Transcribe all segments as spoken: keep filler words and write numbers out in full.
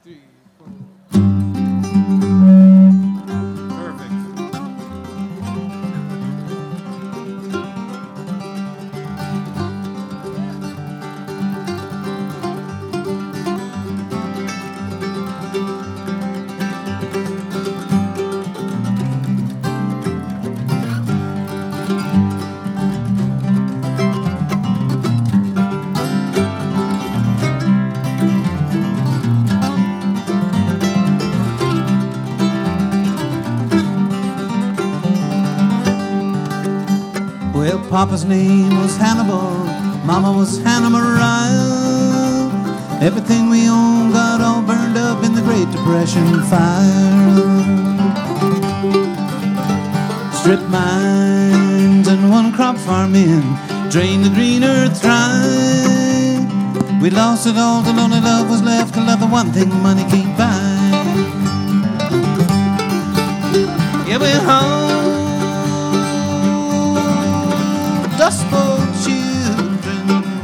three, four. Perfect. Well, Papa's name was Hannibal, Mama was Hannah Mariah. Everything we owned got all burned up in the Great Depression fire. Strip mines and one crop farming, drain the green earth dry. We lost it all till only love was left, to love the one thing money can't buy. Yeah, we're home, Dust Bowl children,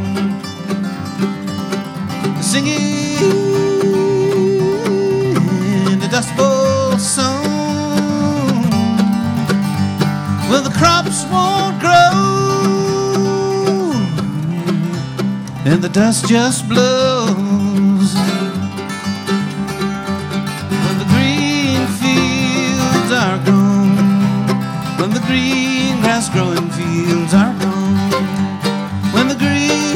singing the Dust Bowl song. Well, the crops won't grow, and the dust just blows. When the green fields are gone, when the green grass growing fields are gone, when the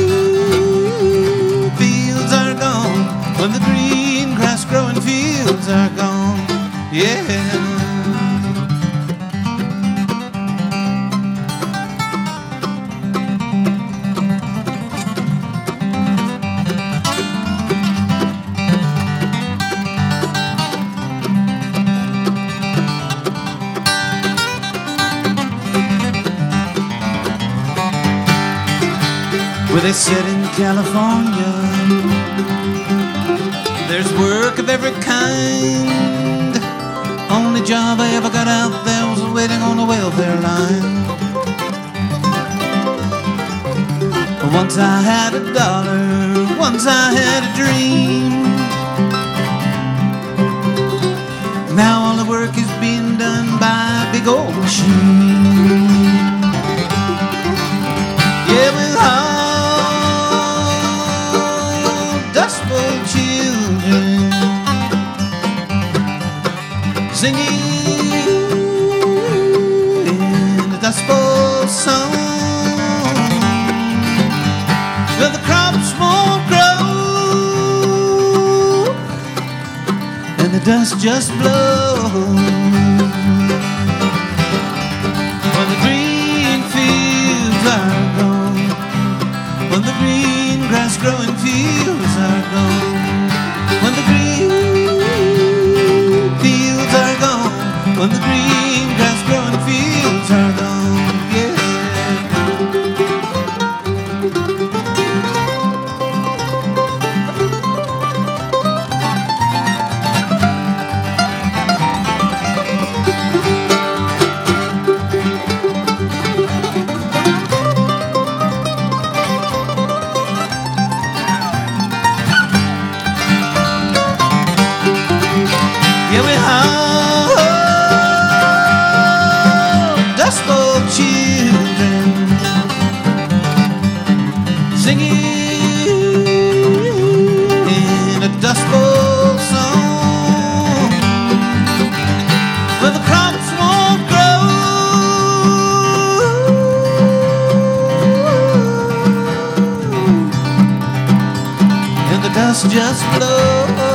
green fields are gone, when the green grass growing fields are gone, yeah. Where they said in California, there's work of every kind. Only job I ever got out there was waiting on the welfare line. Once I had a dollar, once I had a dream. Now all the work is being done by a big old machine. Yeah, with all Dust Bowl children singing in the Dust Bowl song. Well, the crops won't grow, and the dust just blows. When the green fields are gone, when the green grass growing fields are gone, when the green fields are gone, when the green grass growing fields are gone, yeah. Yeah, we have Dust Bowl children singing in a Dust Bowl song. But the crops won't grow, and the dust just blows.